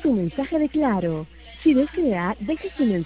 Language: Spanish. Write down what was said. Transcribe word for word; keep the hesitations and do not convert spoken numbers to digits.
su mensaje de Claro. Si desea, deje su mensaje.